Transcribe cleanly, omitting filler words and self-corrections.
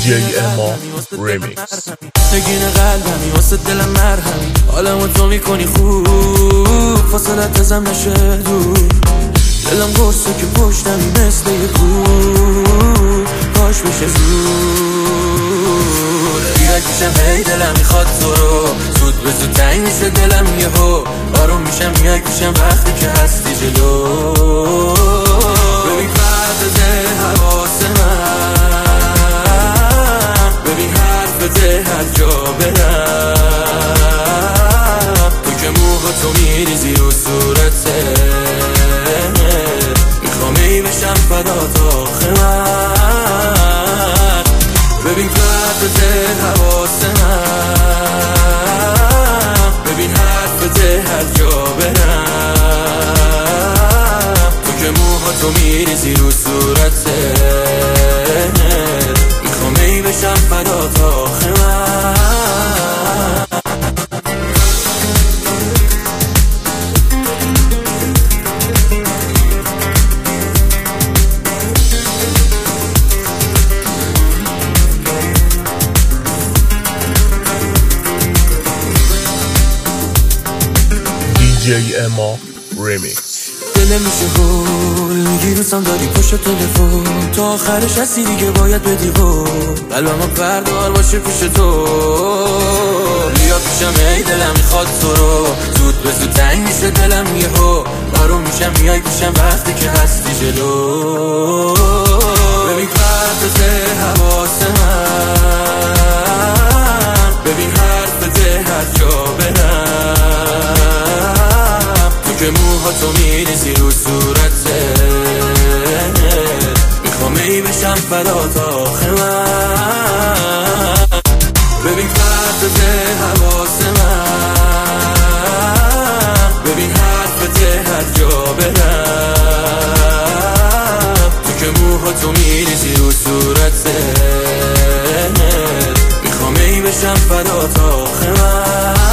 DJ اما ریمیکس. نگین قلبمی واسه دلم مرهمی، حالمو تو میکنی خوب، فاصلت ازم نشه دور. دلم گرسه که پشتمی مثل یه کور، کاش بشه زود. بیرک میشم هی دلم میخواد تو رو، زود به زود تنگ میشه دلم یهو. آروم میشم یک میشم وقتی که هستی جلو. ببین پردازه حواس من، ببین حرف ده هر جا برم. تو که موها تو میریزی رو صورته، میخوام ای بشم فدات آخه من. ببین پردازه حواس من، ببین حرف ده هر جا برم. تو که موها تو میریزی رو صورته، میخوام ای بشم فدات آخه من. DJ اما ریمیکس. دل میشه هول میگی دوستم داری پشت تلفن، تا آخرش هستی دیگه باید بدی قول. قلبم بردار باشه پیش تو، بیا پیشم ای دلم میخواد تو رو، زود به زود تنگ میشه دلم یهو. آروم میشم میای پیشم وقتی که هستی جلو. ببین پردازه حواس من، ببین حرف ده هر جا برم. تو که موها تو میریزی رو صورته، میخوام ای بشم فدات آخه من. ببین پردازه حواس من، ببین حرف ده هر جا برم. تو که موها تو میریزی رو صورته، میخوام ای بشم فدات آخه من.